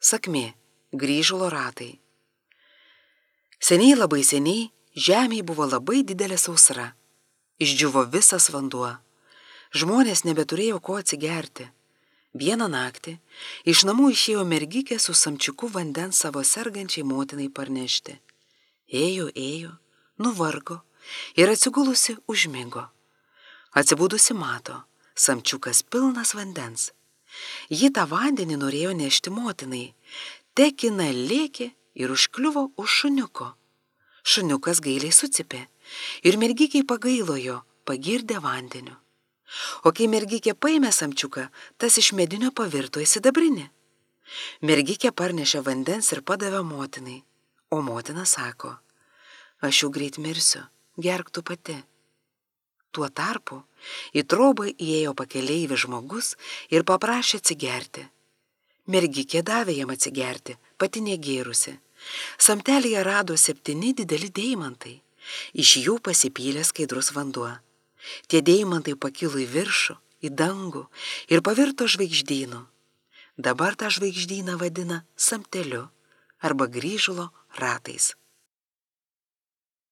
Sakmė – grįžulo ratai. Seniai, labai seniai, žemėje buvo labai didelė sausra. Išdžiuvo visas vanduo. Žmonės nebeturėjo ko atsigerti. Vieną naktį iš namų išėjo mergikė su samčiuku vandens savo sergančiai motinai parnešti. Ėjo, nuvargo ir atsigulusi užmigo. Atsibudusi mato, samčiukas pilnas vandens. Ji tą vandenį norėjo nešti motinai. Tekina lėkė ir užkliuvo už šuniuko. Šuniukas gailiai sucipė ir mergikiai pagailo jo, pagirdė vandeniu. O kai mergikė paėmė samčiuką, tas iš medinio pavirto į sidabrinį. Mergikė parnešė vandens ir padavė motinai, o motina sako: aš jau greit mirsiu, gerk tu pati. Tuo tarpu į trobą įėjo pakeleivis žmogus ir paprašė atsigerti. Mergikė davė jam atsigerti, pati negėrusi. Samtelėje rado 7 dideli deimantai. Iš jų pasipylė skaidrus vanduo. Tie deimantai pakilo į viršų, į dangų ir pavirto žvaigždynu. Dabar tą žvaigždyną vadina samteliu arba grįžulo ratais.